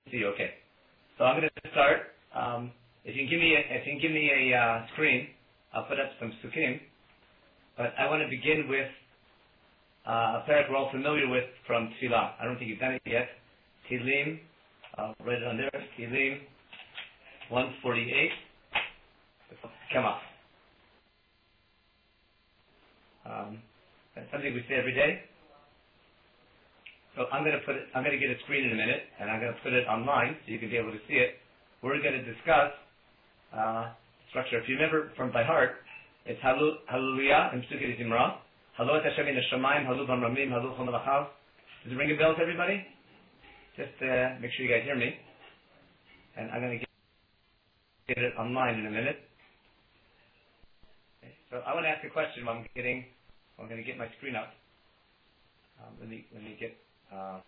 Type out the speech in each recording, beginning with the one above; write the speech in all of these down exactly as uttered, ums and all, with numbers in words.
see you. Okay. So I'm going to start. Um, if you can give me a, if you can give me a uh, screen, I'll put up some psukim. But I want to begin with uh, a parak we're all familiar with from Tefillah. I don't think you've done it yet. Tehillim. I'll write it on there. Tehillim one forty-eight. Come up. Um, that's something we say every day. So I'm going to put it, I'm going to get a screen in a minute, and I'm going to put it online so you can be able to see it. We're going to discuss uh, structure. If you remember from by heart, it's Halu, Hallelujah and Psukim Zimra. Halu et Hashem in Hashemayim, Halu b'Amramim, Halu chol melachav. Does it ring a bell to everybody? Just uh, make sure you guys hear me. And I'm going to get, get it online in a minute. Okay. So I want to ask a question while I'm getting, I'm going to get my screen up. Um, let me let me get. Uh,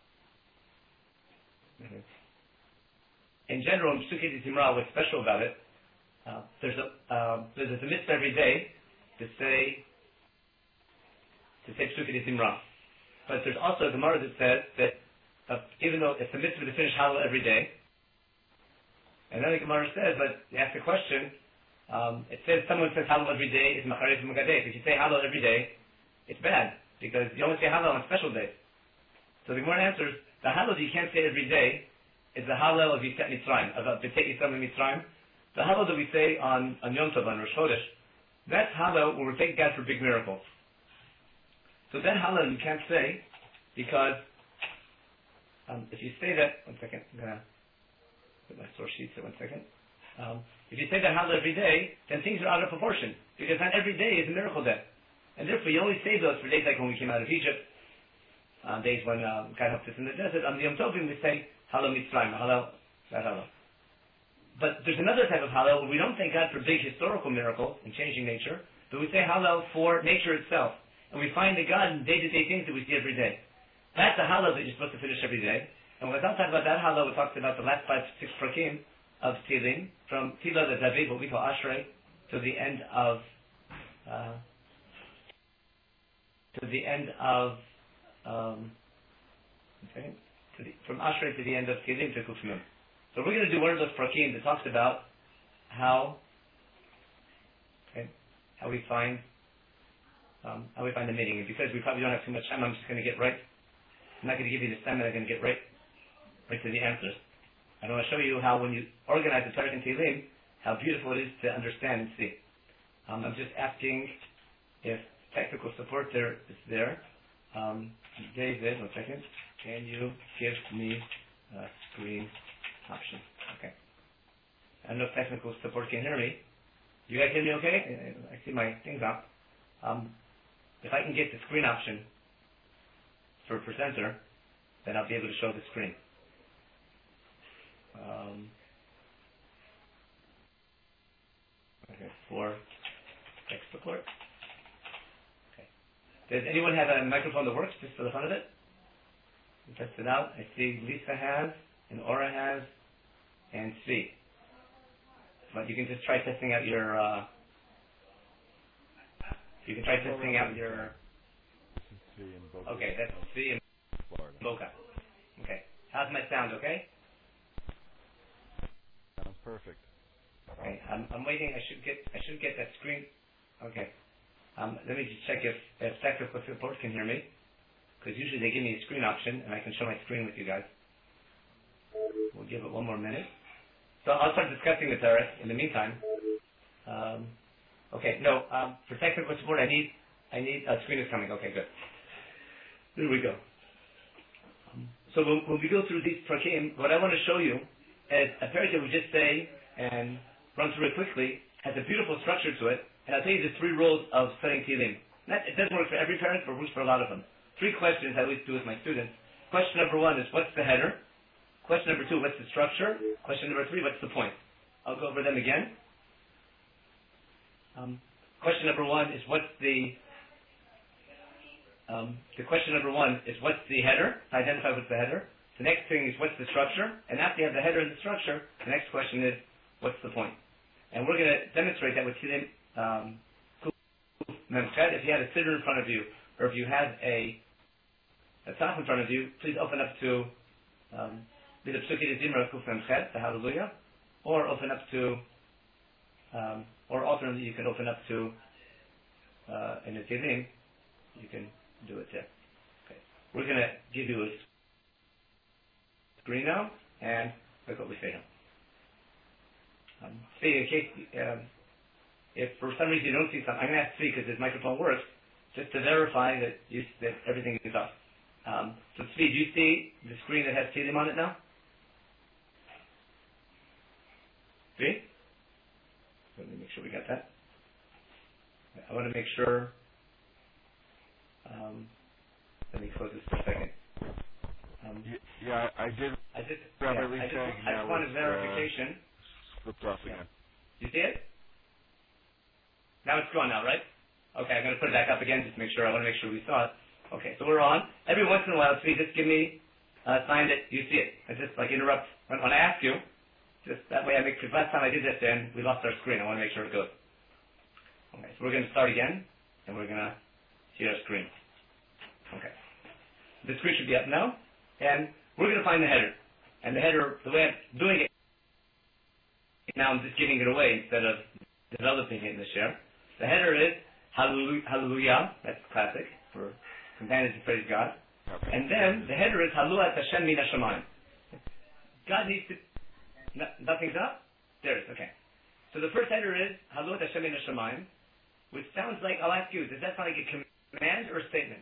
in general, in Psukim Zimra, what's special about it? Uh, there's a uh, there's a mitzvah every day to say to say Psukim Zimra, but there's also a Gemara that says that uh, even though it's a mitzvah to finish Hallel every day, and then the Gemara says, but you ask the question. Um, it says someone says Hallel every day is Macharev Mugadeh. If you say Hallel every day, it's bad because you only say Hallel on special days. So the Gemara answers, the Hallel you can't say every day is the Hallel of Yetziat Mitzrayim, of B'tei Yisrael Mitzrayim. The Hallel that we say on, on Yom Tov, on Rosh Chodesh, that's Hallel where we're thanking God for big miracles. So that Hallel you can't say because um, if you say that, one second, I'm going to put my source sheets here, one second. Um, if you say that Hallel every day, then things are out of proportion because not every day is a miracle day. And therefore you only say those for days like when we came out of Egypt, on days when um, God helped us in the desert. On the Yom Tovim we say Hallel Mitzrayim, Hallel, that Hallel. But there's another type of Hallel where we don't thank God for big historical miracles and changing nature, but we say Hallel for nature itself. And we find the God in day-to-day things that we see every day. That's the Hallel that you're supposed to finish every day. And when we're talking about that Hallel, we talked about the last five, six prakim of Tehillim, from Tila the David, what we call Ashrei, to the end of uh, to the end of Um, okay, to the, from Ashrei to the end of Tehillim to Kuf Nun. So we're going to do one of those prakim that talks about how, okay, how we find, um, how we find the meaning. And because we probably don't have too much time, I'm just going to get right. I'm not going to give you the stem, I'm going to get right, right to the answers. I want to show you how when you organize the Torah in Tehillim, how beautiful it is to understand and see. Um, I'm just asking if technical support there is there. Um, David, one second. Can you give me a screen option? Okay. I don't know if technical support can hear me. You guys hear me okay? I see my things up. Um, if I can get the screen option for a presenter, then I'll be able to show the screen. Um, okay, for tech support. Does anyone have a microphone that works, just for the fun of it? Test it out. I see Lisa has, and Aura has, and Svi. But you can just try testing out your, uh, you can try testing out your, okay, that's Svi and Boca. Okay. How's my sound, okay? Sounds perfect. Okay, I'm, I'm waiting, I should get, I should get that screen, okay. Um, let me just check if, if technical support can hear me, because usually they give me a screen option, and I can show my screen with you guys. We'll give it one more minute. So I'll start discussing the Torah in the meantime. Um, okay, no, um, for technical support, I need, I need, a screen is coming. Okay, good. Here we go. Um, so when, when we go through these prakim, what I want to show you is a parak that we just say and run through it quickly has a beautiful structure to it. And I'll tell you the three rules of studying Tehillim. It doesn't work for every parent, but it works for a lot of them. Three questions I always do with my students. Question number one is, what's the header? Question number two, what's the structure? Question number three, what's the point? I'll go over them again. Um, question number one is, what's the... Um, the question number one is, what's the header? Identify what's the header. The next thing is, what's the structure? And after you have the header and the structure, the next question is, what's the point? And we're going to demonstrate that with Tehillim. Um, if you had a siddur in front of you, or if you have a a top in front of you, please open up to um, be the Psuki de Zimra Kuf Mem Chet, the Hallelujah, or open up to, um, or alternately you can open up to uh, in the Tehillim, you can do it there. Okay. We're going to give you a screen now, and look what we say now. Um, see, in case, um, if for some reason you don't see something, I'm going to ask Tzvi because his microphone works, just to verify that you, that everything is up. Um, so Tzvi, do you see the screen that has Tehillim on it now? Tzvi? Let me make sure we got that. I want to make sure. Um, let me close this for a second. Um, yeah, I did. I just, grab yeah, everything. I just, I just wanted verification. Uh, flipped off yeah. again. You see it? Now it's gone now, right? Okay, I'm going to put it back up again just to make sure. I want to make sure we saw it. Okay, so we're on. Every once in a while, please just give me a sign that you see it. I just like interrupt when, when I ask you. Just that way I make, because last time I did this then, we lost our screen. I want to make sure it goes. Okay, so we're going to start again, and we're going to see our screen. Okay. The screen should be up now, and we're going to find the header. And the header, the way I'm doing it, now I'm just giving it away instead of developing it in the share. The header is Hallelujah, that's classic, for companions to praise God. Okay. And then the header is Haluat Hashem Min Hashamayim. God needs to, no, nothing's up? There it is, okay. So the first header is Haluat Hashem Min Hashamayim, which sounds like, I'll ask you, does that sound like a command or a statement?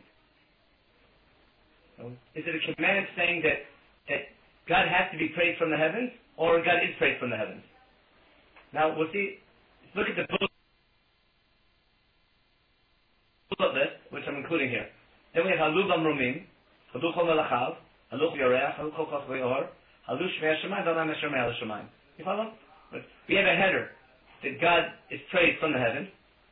So, is it a command saying that, that God has to be praised from the heavens, or God is praised from the heavens? Now, we'll see, look at the bullet list, which I'm including here. Then we have Halu Bamrumim, Halu Chol Melachav, Halu Yoreach, Halu Kol Kos Ve'or, Halu Shmei Hashemayim, V'Adam Asher Me'al Hashemayim. You follow? But we have a header that God is praised from the heavens.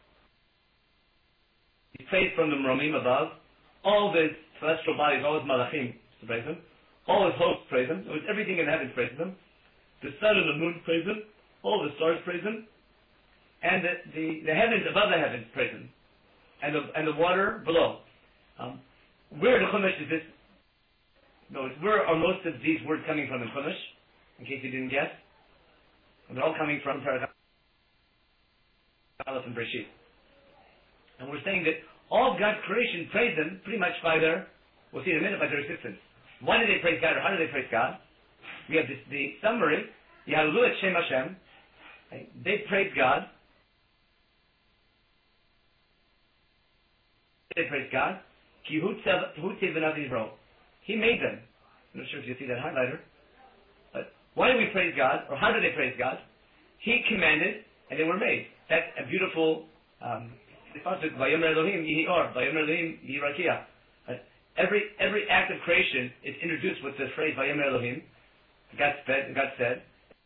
He's praised from the Mrumim above. All the celestial bodies, all his malachim praise him. All his hosts praise him. Everything in the heavens praises him. The sun and the moon praise him. All the stars praise him. And the, the, the heavens above the heavens praise him. And the, and the water below. Um, where in the Chumash is this? No, where are most of these words coming from in Chumash? In case you didn't guess. And they're all coming from Parashat and Breshit. And we're saying that all of God's creation praise Him pretty much by their, we'll see in a minute, by their existence. Why do they praise God, or how do they praise God? We have this, the summary, Yahalu et Shem Hashem. Okay? They praise God. They praise God. Ki hu tzev v'nav Yisrael. He made them. I'm not sure if you see that highlighter. But why do we praise God, or how do they praise God? He commanded, and they were made. That's a beautiful um, Vayomer Elohim Yihi Or, Vayomer Elohim Yihi Rakia. Every every act of creation is introduced with the phrase Vayomer Elohim. God said, God said,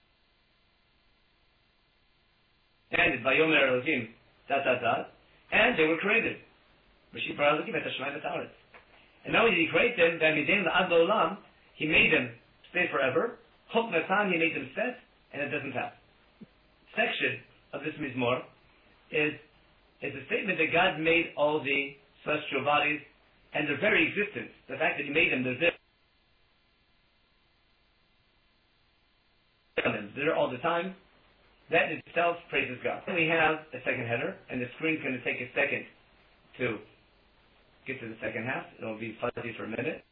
and Vayomer Elohim, dot dot dot, and they were created. Rishit bara Elohim et hashamayim et haaretz. And not only did He create them, V'amidein la'ad la'olam, He made them stay forever. Chok natan, He made them set, and it doesn't have. Section of this mizmor is is a statement that God made all the celestial bodies and their very existence. The fact that He made them, they're there. They're all the time. That in itself praises God. Then we have a second header, and the screen's going to take a second to get to the second half. It'll be fuzzy for a minute.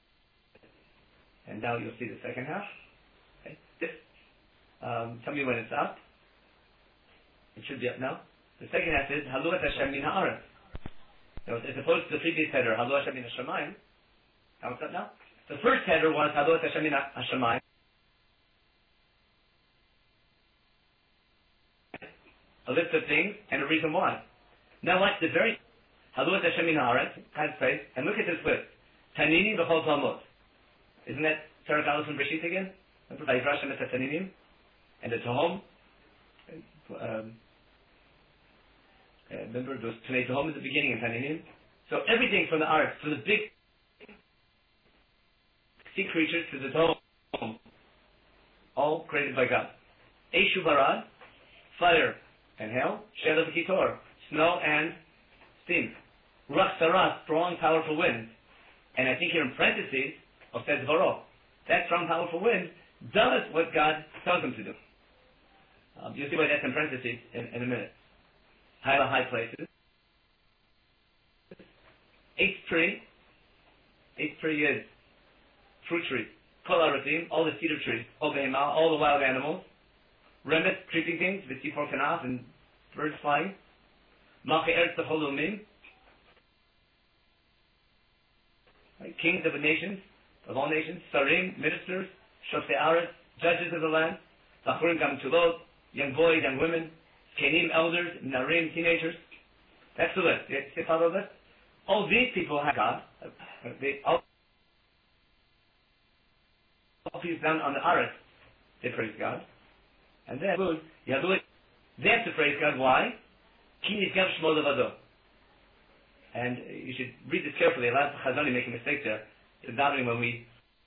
And now you'll see the second half. Okay. This, um, tell me when it's up. It should be up now. The second half is Halu et Hashem min haaretz. As opposed to the previous header, Halu Hashem min hashamayim. How is that now? The first header was Halu et Hashem min hashamayim. A list of things and a reason why. Now watch the very Halu et Hashem min haaretz, God's praise, and look at this list. Tanini b'chol talmud. Isn't that Perek Aleph from Breshit again? Remember Vayivra Hashem et Taninim and the Tehom. Um, Uh, remember, there was Tanei Tehom at the beginning in Taninim. So everything from the ark, from the big sea creatures to the Tehom, all created by God. Eshu Barad, fire and hail. Shel Kitor, snow and steam. Ruach Sarah, strong, powerful winds. And I think here in parentheses, of says Varo, that strong, powerful wind does what God tells them to do. Um, you'll see why that's in parentheses in, in a minute. High, high places. Eighth tree. Eighth tree is fruit trees. Kol haratim, all the cedar trees. All behemah, all the wild animals. Remet, creeping things, v'tzipor kanaf, and birds flying. Malchei eretz b'chol lumim, kings of the nations, of all nations. Sarim, ministers. Shoftei aretz, judges of the land. Bachurim gam tulot, young boys, young women. Kenim, elders. Narim, teenagers. That's the list. You see, follow this? All these people have God. They all, all people down on the aretz, they praise God. And then, they have to praise God. Why? Ki nizgav shmo levado. And you should read this carefully. A lot of Chazani make a mistake there. It's davening when we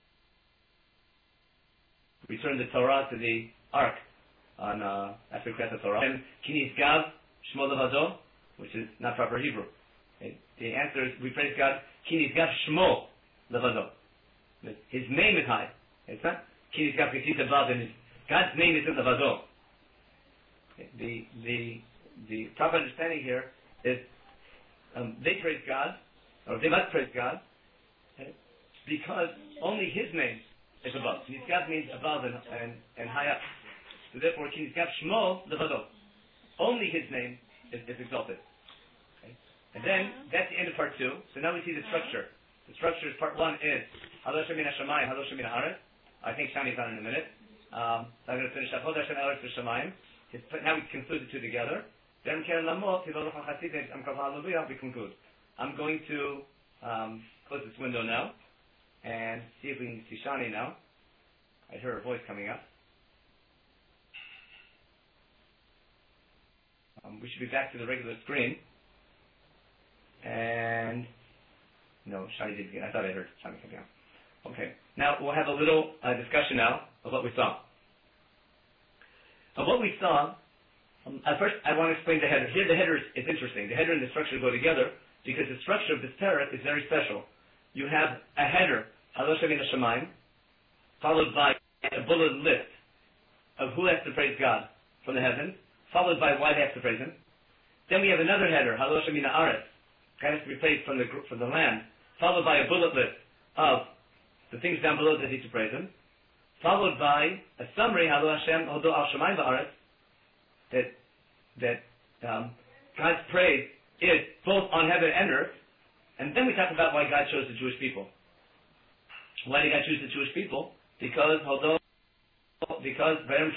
return the Torah to the Ark on uh, after Kriyat Torah. And Ki nizgav shmo levado, which is not proper Hebrew. Okay? The answer is we praise God. Ki nizgav shmo levado. His name is high. It's not Ki nizgav k'tzit abad, and God's name is in the Vado. The the the proper understanding here is um, they praise God, or they must praise God, okay, because only His name is above. Nizgav means above and, and, and high up. So therefore, Ki nizgav shmo levado. Only His name is, is exalted. Okay? And then that's the end of part two. So now we see the structure. The structure is part one is Halo Shem Min HaShamayim, Halo Shem Min HaAretz. I think Shani's on in a minute. Um, so I'm going to finish up. Hod Hashem Eretz V'Shamayim. Now we conclude the two together. Then Keren Lamot, Hillel Rocham Chasidin, Am Kol Hallelujah, we conclude. I'm going to um, close this window now and see if we can see Shani now. I hear her voice coming up. Um, we should be back to the regular screen. And no, Shani didn't get. I thought I heard Shani coming up. Okay. Now we'll have a little uh, discussion now of what we saw. Of what we saw, um, at first I want to explain the header. Here the header is, is interesting. The header and the structure go together because the structure of this parak is very special. You have a header, Halo Shem Min HaShamayim, followed by a bullet list of who has to praise God from the heavens, followed by why they have to praise Him. Then we have another header, Halo Shem Min HaAretz, God has to be praised from the from the land, followed by a bullet list of the things down below that need to praise Him, followed by a summary, Halo Hashem, Hodo Al Shamayim Ba'aretz, that that um, God's praise is both on heaven and earth, and then we talk about why God chose the Jewish people. Why did God choose the Jewish people? Because Hodo, because God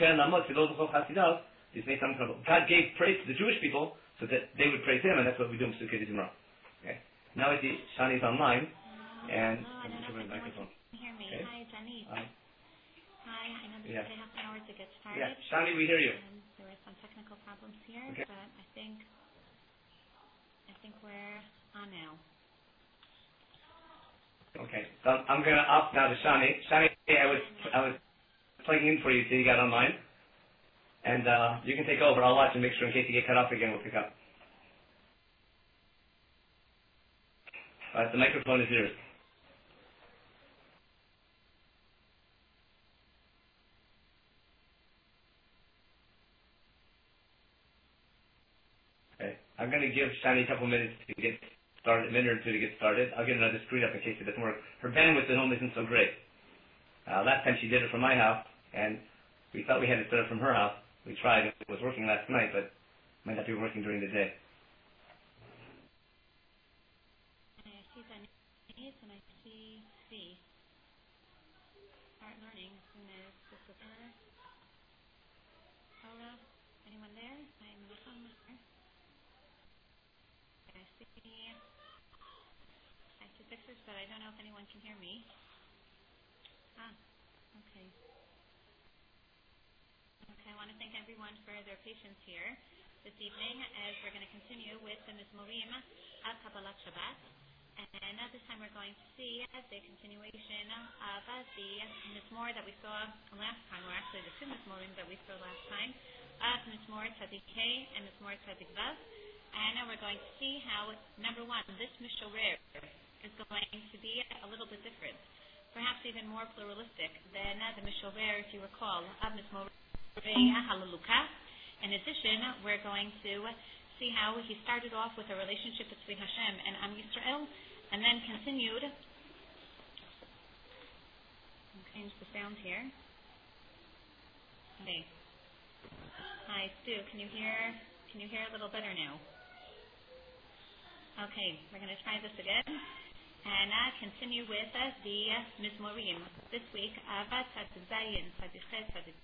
gave praise to the Jewish people so that they would praise Him, and that's what we do in Sukkot Zimra. Okay. Now I see Shani's online, and I'm going to microphone. Hear me. Okay. Hi, Jenny. Hi. Hi. I know this Yeah. is half an hour to get started. Yeah, Shani, we hear you. And there were some technical problems here, okay. but I think I think we're on now. Okay, so I'm going to opt now to Shani. Shani, I was I was plugging in for you till you got online, and uh, you can take over. I'll watch and make sure in case you get cut off again, we'll pick up. All right, the microphone is yours. Okay, I'm going to give Shani a couple minutes to get started, a minute or two to get started. I'll get another screen up in case it doesn't work. Her bandwidth at home isn't so great. Uh, last time she did it from my house, and we thought we had it set up from her house. We tried. It was working last night, but might not be working during the day. I see Denise and I see C. Start learning as soon as this is her. Hello? Anyone there? I'm looking here. I see I see pictures, but I don't know if anyone can hear me. Ah, okay. Okay, I want to thank everyone for their patience here this evening as we're going to continue with the Mizmorim at Kabbalat Shabbat. And uh, this time we're going to see uh, the continuation of uh, the Mizmor that we saw last time, or actually the two Mizmorim that we saw last time, of uh, Mizmor Tzadik Hey and Mizmor Tzadik Vav. And uh, we're going to see how, number one, this Mishorer is going to be a little bit different perhaps even more pluralistic than uh, the Mishover, if you recall, of Mizmorei Halaluka. In addition, we're going to see how he started off with a relationship between Hashem and Am Yisrael, and then continued. I'll change the sound here. Okay. Hi, Stu. Can you hear? Can you hear a little better now? Okay, we're going to try this again and uh, continue with uh, the uh, Mizmorim this week of uh, Tzadik Zayin, Tzadik Ches, Tzadik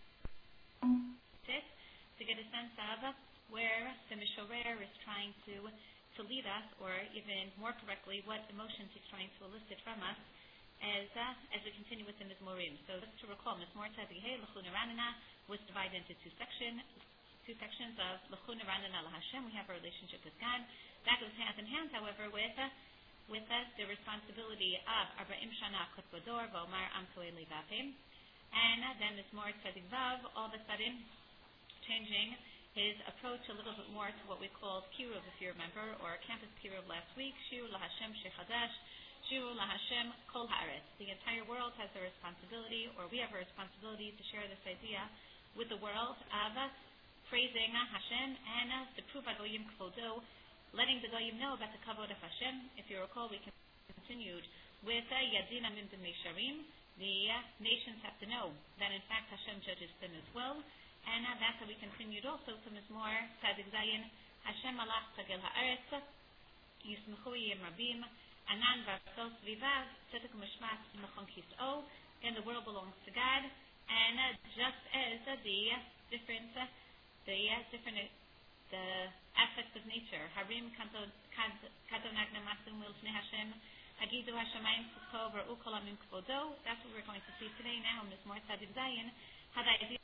Tes, to get a sense of where the Mishorer is trying to to lead us, or even more correctly, what emotions he's trying to elicit from us as uh, as we continue with the Mizmorim. So just to recall, Mizmor Tzadik Hey L'chu Neranana was divided into two sections. Two sections of L'chu Neranana LaHashem. We have a relationship with God. That goes hand in hand, however, with uh, with uh, the responsibility of Arba'im Shana Kotbador V'Omar Am Toei Levavim, and uh, then Mizmor Tzadik Vav all of a sudden changing his approach a little bit more to what we called Kiruv, if you remember, or Campus Kiruv last week. Shiru LaHashem Shechadash, Shiru LaHashem Kol Haaretz. The entire world has a responsibility, or we have a responsibility to share this idea with the world of uh, praising uh, Hashem and uh, to prove Agoyim Kvodo, letting the Goyim know about the Kavod of Hashem. If you recall, we continued with uh, Yadin Amim B'nei Sharim. The uh, nations have to know that in fact Hashem judges them as well. And uh, that's how we continued also to Mizmor Tzadik Zayin. Hashem Malach Tagel Haaretz, Yismechu Yim Rabim, Anan V'Arsos Vivav, Tzedek Mishmat Mechon Kis'o. And the world belongs to God. And uh, just as uh, the uh, different, uh, the uh, different, uh, the aspects of nature, Harim Kadonag Namasim Milfnei Hashem, Hagidu Hashemayim Tzidko V'Ra'u Kol Amim Kvodo. That's what we're going to see today now in Mizmor Tzadik Zayin. How the ideas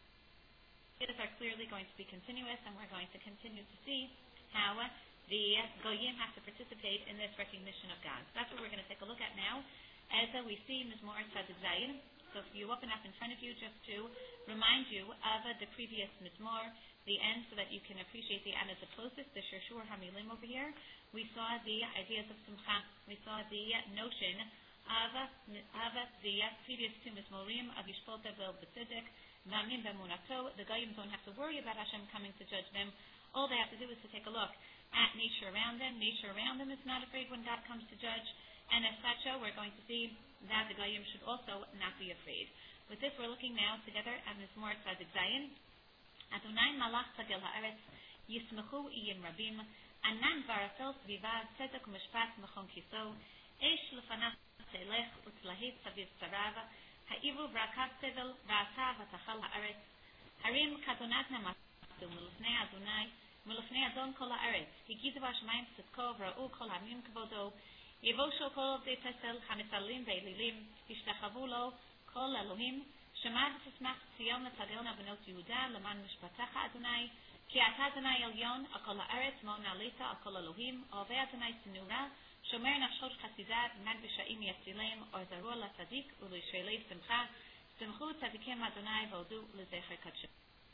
are clearly going to be continuous, and we're going to continue to see how uh, the uh, Goyim have to participate in this recognition of God. So that's what we're going to take a look at now, as uh, we see Mizmor Tzadik Zayin. So if you open up in front of you, just to remind you of uh, the previous Mizmor, the end, so that you can appreciate the end as the closest, the Shurshur Hamilim over here. We saw the ideas of Simcha. We saw the uh, notion of, uh, of uh, the uh, previous two Mizmorim of Yishpol Tevel B'Tzedek, Namin B'Munato. The Goyim don't have to worry about Hashem coming to judge them. All they have to do is to take a look at nature around them. Nature around them is not afraid when God comes to judge. And as such, we're going to see that the Goyim should also not be afraid. With this, we're looking now together at Mizmor Tzadik Zayin. Adonai Malach Tagel Haaretz, Yismechu Iyim Rabim, Anan V'Arsos Vivav, Tzedek Mishpat Mechon Kiso, Eish Lefanach Telech Utzlahit Saviv Tzarav, Ha'ivu V'Rakav Tevel V'Ata V'Tachal Haaretz, Harim Kadonag Namasim Milufnei Adonai, Milufnei Adon Kol Haaretz, Higidu Hashemayim Tzidko V'Ra'u Kol Amim Kvodo, Yevosho Kol Ovdei Pesel Hamisalim Ve'Elilim, Yishtachavu Lo Kol Elohim, Shema v'tismach Tzion l'tagelna b'not Yehuda l'man mishpatecha Adonai, ki ata Adonai Elyon, akol haaretz mo na'alita akol Elohim, ovei Adonai Sinura, shomer nafshot chasidat, nad b'sha'im yatzilem, or zaru l'tzadik, u'lishrelev simcha, simchu tzadikim Adonai v'odu l'zecher kadshem.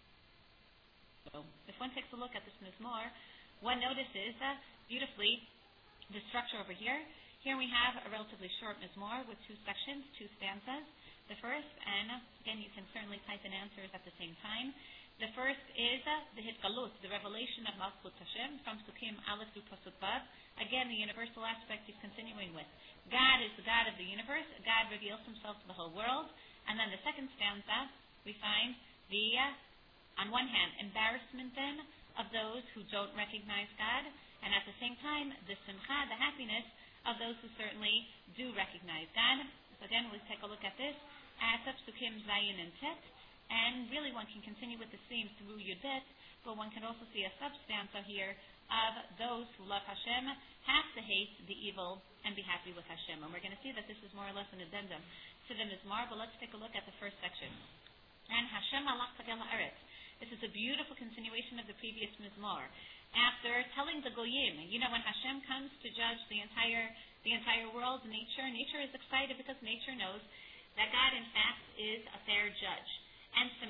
So, if one takes a look at this Mizmor, one notices uh, beautifully the structure over here. Here we have a relatively short Mizmor with two sections, two stanzas. The first, and again you can certainly type in answers at the same time. The first is uh, the Hitgalut, the revelation of Malchut Hashem from Sukkim Aleph through Pasuk Vav. Again, the universal aspect he's continuing with. God is the God of the universe. God reveals himself to the whole world. And then the second stanza, we find the, uh, on one hand, embarrassment then of those who don't recognize God, and at the same time, the Simcha, the happiness of those who certainly do recognize God. So again, we'll take a look at this at Sukkim Zayin and Tet, and really one can continue with the theme through Yud Bet, but one can also see a substanza here of those who love Hashem have to hate the evil and be happy with Hashem. And we're going to see that this is more or less an addendum to the Mizmor, but let's take a look at the first section. And Hashem Malach Tagel Haaretz. This is a beautiful continuation of the previous Mizmor. After telling the Goyim, you know, when Hashem comes to judge the entire the entire world, nature, nature is excited because nature knows that God, in fact, is a fair judge. And similarly,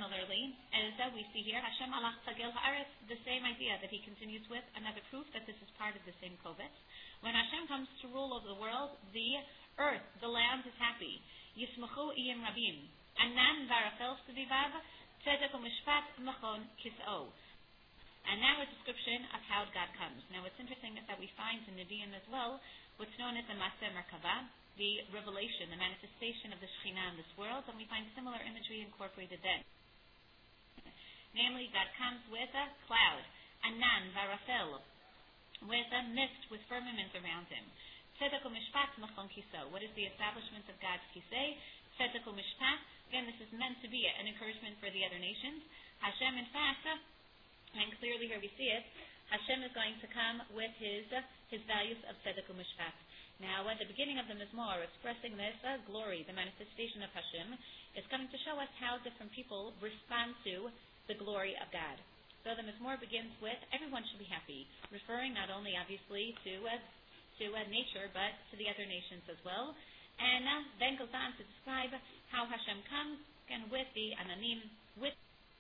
similarly, as uh, we see here, Hashem alach tagil ha'aretz, the same idea that he continues with, another proof that this is part of the same kovetz. When Hashem comes to rule over the world, the earth, the land is happy. Yismachu iyim rabim. Anan varafel svivav, tzedek u'mishpat machon kis'o. And now a description of how God comes. Now what's interesting is that we find in Nevi'im as well what's known as the Maseh Merkava, the revelation, the manifestation of the Shekhinah in this world, and we find similar imagery incorporated then. Namely, God comes with a cloud, anan varafel, with a mist, with firmament around him. Tzedek u'mishpat machon kiso. What is the establishment of God's kisei? Tzedek u'mishpat. Again, this is meant to be an encouragement for the other nations. Hashem, in fact, and clearly here we see it, Hashem is going to come with his uh, his values of tzedek u'mishpat. Now, at the beginning of the Mizmor, expressing this uh, glory, the manifestation of Hashem, is coming to show us how different people respond to the glory of God. So the Mizmor begins with, everyone should be happy, referring not only, obviously, to uh, to uh, nature, but to the other nations as well. And uh, then goes on to describe how Hashem comes, and with the Ananim, with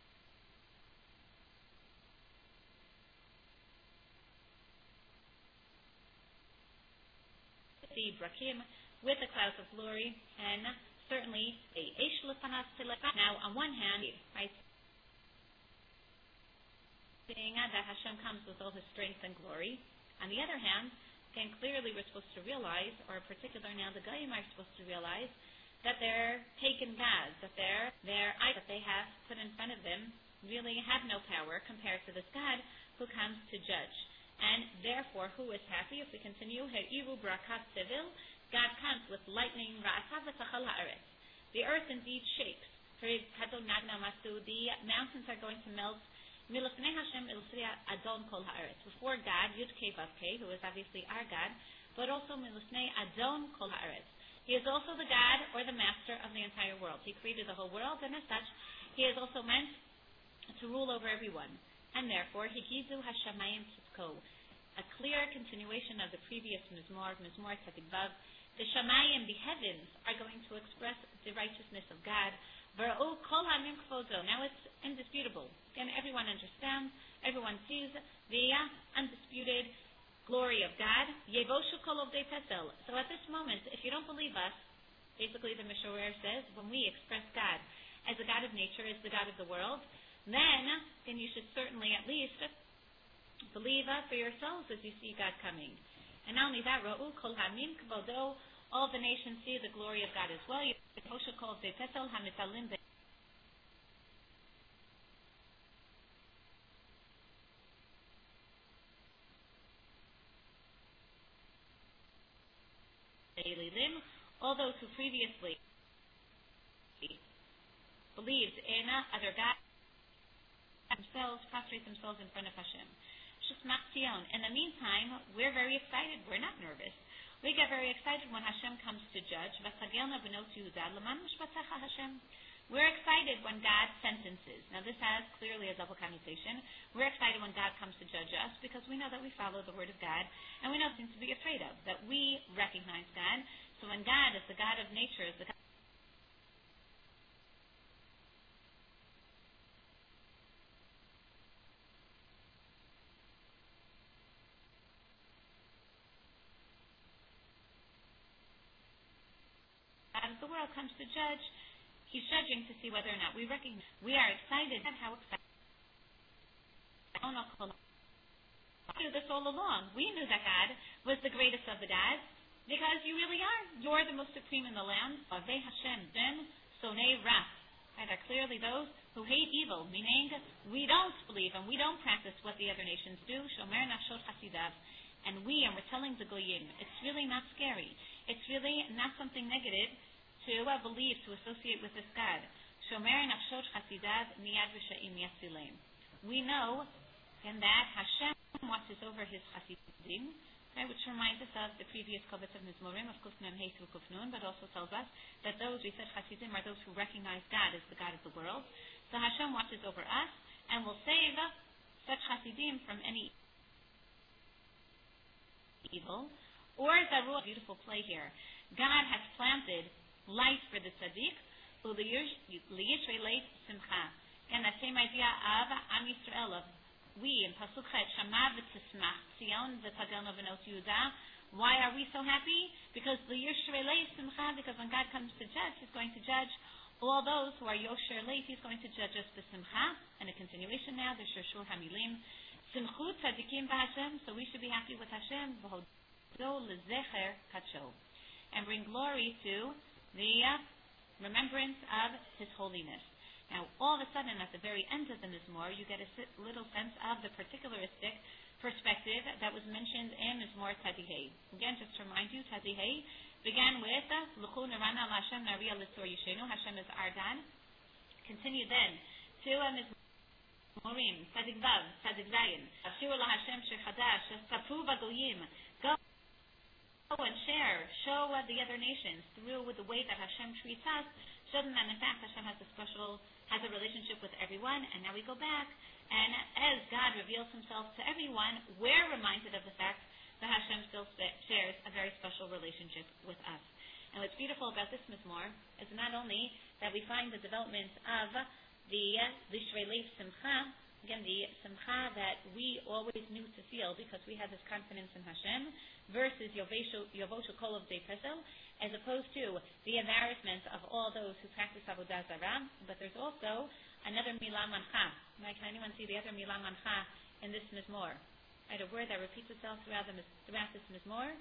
the Brakim, with the clouds of glory, and certainly a Eish Lefanas Tilek. Now, on one hand, right, seeing that Hashem comes with all his strength and glory. On the other hand, again, clearly we're supposed to realize, or in particular now the Goyim are supposed to realize, that their pagan gods, that their their idols that they have put in front of them really have no power compared to this God who comes to judge. And therefore, who is happy? If we continue, He'iru Barakat Sevil, God comes with lightning, Ra'asav v'tachal ha'aretz. The earth indeed shakes. The mountains are going to melt. Milufnei Hashem ilsriya Adon kol ha'aretz. Before God, Yud Kei Vav Kei, who is obviously our God, but also Milufnei Adon kol ha'aretz. He is also the God or the master of the entire world. He created the whole world, and as such, he is also meant to rule over everyone. And therefore, Higizu Hashamayim Tzidko, a clear continuation of the previous Mizmor, Mizmor Tzadik Vav. The Shamayim, the heavens, are going to express the righteousness of God. V'ra'u kol ha'amim kvodo. Now it's indisputable. Again, everyone understands, everyone sees the uh, undisputed glory of God. Yevoshu kol ovdei pesel. So at this moment, if you don't believe us, basically the Mishorer says, when we express God as the God of nature, as the God of the world, then, then you should certainly at least believe uh, for yourselves as you see God coming. And not only that, Ra'u kol ha'amim kvodo, all the nations see the glory of God as well. Yevoshu kol ovdei pesel ha'mitalim all those who previously believed in uh, other gods themselves prostrate themselves in front of Hashem. In the meantime, we're very excited. We're not nervous. We get very excited when Hashem comes to judge. We're excited when God sentences. Now this has clearly a double connotation. We're excited when God comes to judge us because we know that we follow the word of God and we know things to be afraid of, that we recognize God. So when God is the God of nature, is the God of the world comes to judge, he's judging to see whether or not we recognize. We are excited at how excited. We knew this all along. We knew that God was the greatest of the gods because you really are. You're the most supreme in the land. Avei Hashem, then sonei ra. Right, are clearly those who hate evil, meaning we don't believe and we don't practice what the other nations do. Shomer nafshot chasidav. And we, and we're telling the goyim, it's really not scary. It's really not something negative to uh, believe, to associate with this God. Shomer nafshot chasidav miyad v'sha'im yasilem. We know, and that Hashem watches over his chasidim, right, which reminds us of the previous kovetz of Mizmorim of Kuf Mem Hey through Kuf Nun, but also tells us that those, we said chasidim, are those who recognize God as the God of the world. So Hashem watches over us and will save such chasidim from any evil. Or Zaru, a beautiful play here. God has planted light for the tzaddik, liyishreleit simcha, idea of Am Yisrael, of we in Pasuk Chet, Shama v'tismach Tzion v'tagel novenot Yehuda. Why are we so happy? Because the Yosher Leif Simcha, because when God comes to judge, He's going to judge all those who are Yosher Leif. He's going to judge us b'simcha. And a continuation now, the Shurshur Hamilim. Simchu tzadikim b'Hashem, so we should be happy with Hashem. V'hodo lezecher kadsho. And bring glory to the uh, remembrance of His holiness. Now, all of a sudden, at the very end of the Mizmor, you get a little sense of the particularistic perspective that was mentioned in Mizmor Tzadihei. Again, just to remind you, Tzadihei began with L'chu Nirana Hashem Nariya L'tzor Yishenu. Hashem is Ardan. Continue then to Mizmorim Tzadik Vav Tzadik Zayin. Ashiru LaHashem Shechadash Sapu Vagoyim. Go and share, show uh, the other nations through with the way that Hashem treats us. Show them that in fact Hashem has a special, has a relationship with everyone. And now we go back. And as God reveals Himself to everyone, we're reminded of the fact that Hashem still shares a very special relationship with us. And what's beautiful about this Mizmor is not only that we find the development of the Lishrei Leif Simcha, again, the Simcha that we always knew to feel because we had this confidence in Hashem, versus Yovoshu Kol of Dei Pesel, as opposed to the embarrassment of all those who practice Avodah Zarah. But there's also another Milah Mancha. Right? Can anyone see the other Milah Mancha in this Mizmor? Right, a word that repeats itself throughout, the, throughout this Mizmor.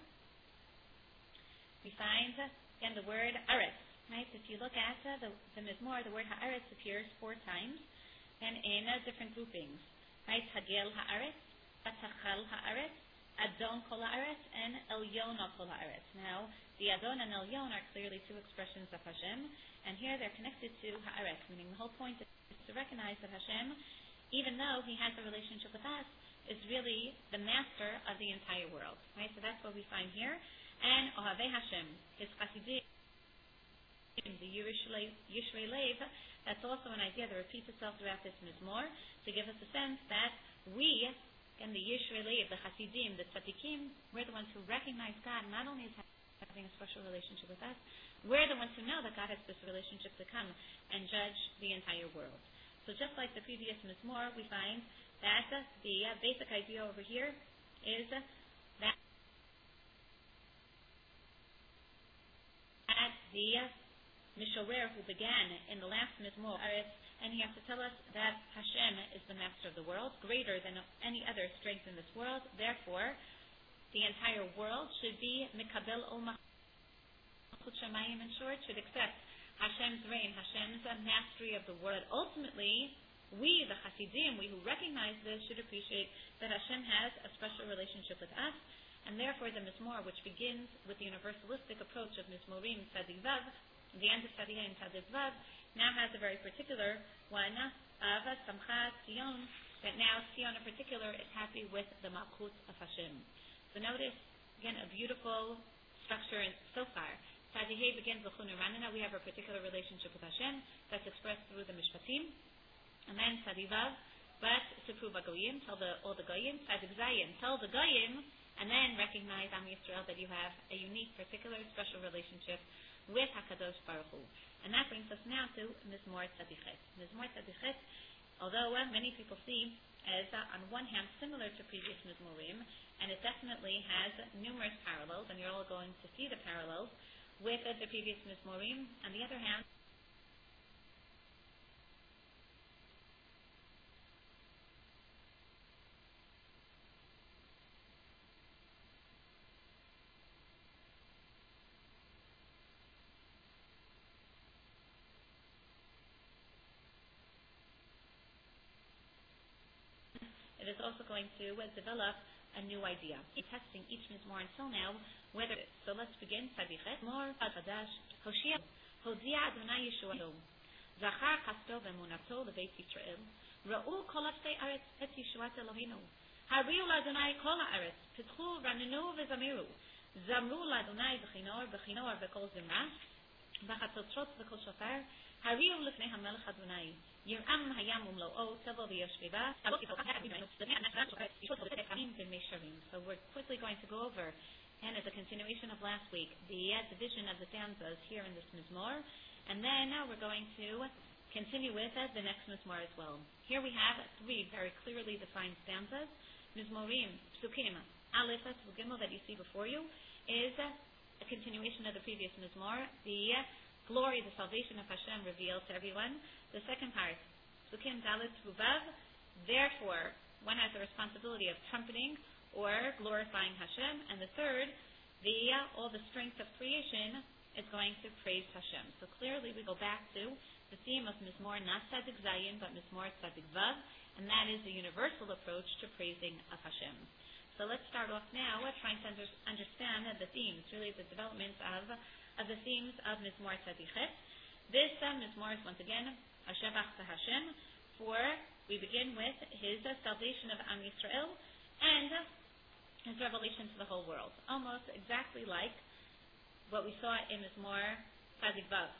We find, again, the word Aretz. Right? If you look at uh, the, the Mizmor, the word Ha'aretz appears four times, and in uh, different groupings. Right? Hagel Ha'aretz, Batachal Ha'aretz, Adon Kol Ha'aretz, and Elyon Kol Ha'aretz. Now, the Adon and Elyon are clearly two expressions of Hashem, and here they're connected to Ha'aretz, meaning the whole point is to recognize that Hashem, even though He has a relationship with us, is really the master of the entire world. Right? So that's what we find here. And Ohavei Hashem, His Chasidim, the Yishrei Lev, that's also an idea that repeats itself throughout this Mizmor to give us a sense that we, and the Yishrei Lev, the Hasidim, the Tzadikim, we're the ones who recognize God not only as having a special relationship with us, we're the ones who know that God has this relationship to come and judge the entire world. So just like the previous Mizmor, we find that the uh, basic idea over here is uh, that the uh, Mishorer who began in the last Mizmor, and he has to tell us that Hashem is the master of the world, greater than any other strength in this world. Therefore, the entire world should be Mikabel Ol Malchut Shamayim, in short, should accept Hashem's reign, Hashem's mastery of the world. Ultimately, we, the Hasidim, we who recognize this, should appreciate that Hashem has a special relationship with us, and therefore the Mizmor, which begins with the universalistic approach of Mizmorim Tzadik Vav, the end of Tzadihei and Tzadik Vav, now has a very particular one of Samcha Tzion, that now Tzion in particular is happy with the Malchut of Hashem. So notice, again, a beautiful structure so far. Tzadihei begins with Chunu Ranana. We have a particular relationship with Hashem that's expressed through the Mishpatim. And then Tzadik Vav, but Sipru Bagoyim, tell the, all the Goyim. Tzadik Zayin, tell the Goyim, and then recognize Am Yisrael that you have a unique, particular, special relationship with HaKadosh Baruch Hu. And that brings us now to Mizmor Tzadichet. Mizmor Tzadichet, although uh, many people see as, uh, on one hand, similar to previous Mizmorim, and it definitely has numerous parallels, and you're all going to see the parallels with uh, the previous Mizmorim. On the other hand, it is also going to uh, develop a new idea. In testing each Mizmor until now, whether so let's begin. Tzadichet Mor Chadash Hoshia Hodia Adonai Yeshuato Zachar Chasto Ve'Emunato LeBeit Yisrael Ra'u Kol Aftei Aretz Et Yeshuat Eloheinu Hariu LaAdonai Kol Haaretz Pitchu Ranenu Ve'Zamiru Zamru LaAdonai B'Chinor B'Chinor V'Kol Zimra B'Chatzotzot V'Kol Shofar Hariu L'Fnei HaMelech Adonai Yiram Hayam Umlo'o Tevo V'Yoshveva. So we're quickly going to go over, and as a continuation of last week, the uh, division of the stanzas here in this Mizmor, and then uh, we're going to continue with uh, the next Mizmor as well. Here we have three very clearly defined stanzas. Mizmorim, Psukim, Aleph, Gimel that you see before you is uh, a continuation of the previous Mizmor, the uh, glory, the salvation of Hashem revealed to everyone. The second part, Psukim, Dalet, Vav, therefore one has the responsibility of trumpeting or glorifying Hashem. And the third, the uh, all the strength of creation is going to praise Hashem. So clearly we go back to the theme of Mizmor, not Tzadik Zayin, but Mizmor Tzadik Vav, and that is the universal approach to praising of Hashem. So let's start off now uh, trying to under, understand uh, the themes, really the development of, of the themes of Mizmor Tzadik Chet. This uh, Mizmor is once again a Shevach to Hashem, for we begin with his uh, salvation of Am Yisrael and uh, his revelation to the whole world, almost exactly like what we saw in Mizmor Tzadik Vav.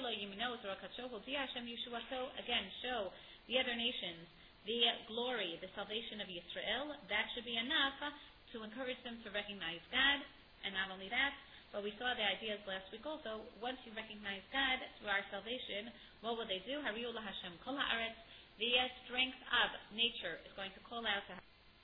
Again, show the other nations the glory, the salvation of Yisrael. That should be enough to encourage them to recognize God. And not only that, but we saw the ideas last week also. Once you recognize God through our salvation, what will they do? Hariyu Hashem kol haaretz. The strength of nature is going to call out to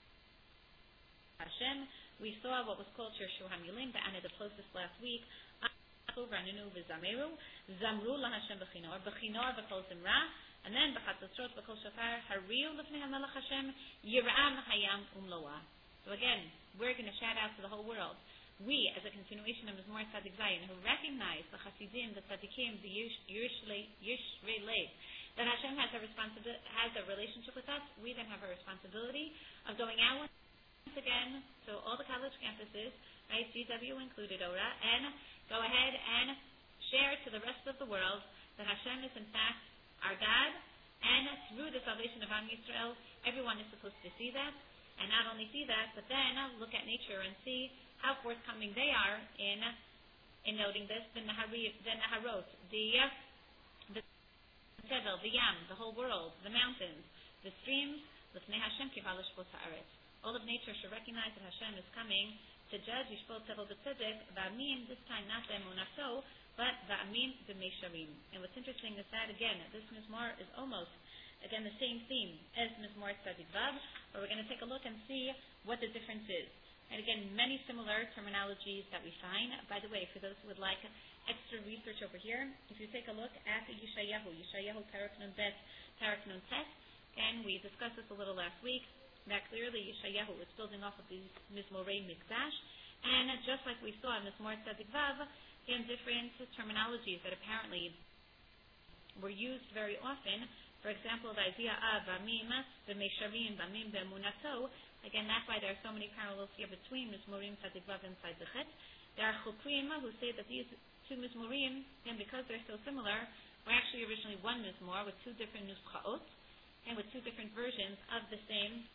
Hashem. We saw what was called Shir Shur HaMilim, the Anna the closest last week. Raninu v'zameru, zamru laHashem b'chinor, b'chinor v'kol zimra, and then b'chatzotzrot v'kol shofar, hariu l'fnei HaMelech Hashem, yir'am hayam umloa. So again, we're going to shout out to the whole world. We, as a continuation of Mizmor Tzadik Zayin, who recognize the Chasidim, the Tzadikim, the Yishrei Lev, that Hashem has a responsibility, has a relationship with us, we then have a responsibility of going out once again to all the college campuses, right, G W included, Ora, and go ahead and share to the rest of the world that Hashem is in fact our God, and through the salvation of Am Yisrael, everyone is supposed to see that, and not only see that, but then look at nature and see how forthcoming they are in in noting this. The Nahari, the Naharot, the the Tevel, the Yam, the whole world, the mountains, the streams, L'fnei Hashem kiva l'shpot haaretz. All of nature should recognize that Hashem is coming to judge Yishpot Tevel b'tzedek, v'amin, this time not b'emunato, but v'amin b'meisharim. And what's interesting is that, again, this Mizmor is almost, again, the same theme as Mizmor Tzadik Vav, but we're going to take a look and see what the difference is. And again, many similar terminologies that we find. By the way, for those who would like extra research over here, if you take a look at Yeshayahu, Yeshayahu Parak Nun Bet, Parak Nun Tet, and we discussed this a little last week, that clearly Yeshayahu is building off of these Mizmorei Mikdash, and just like we saw in Mizmor Tzadik Vav, in different terminologies that apparently were used very often. For example, the idea of Bamim, B'meisharim, Bamim, B'emunato. Again, that's why there are so many parallels here between Mizmorim Tzadik Vav and Tzadik Chet. There are Chukrim who say that these two Mizmorim, and because they're so similar, were actually originally one Mizmor with two different Nuschaot, and with two different versions of the same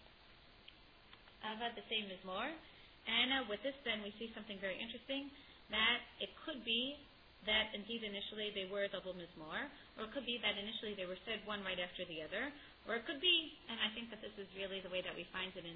of uh, the same Mizmor. And uh, with this, then, we see something very interesting, that it could be that indeed initially they were double Mizmor, or it could be that initially they were said one right after the other, or it could be, and I think that this is really the way that we find it in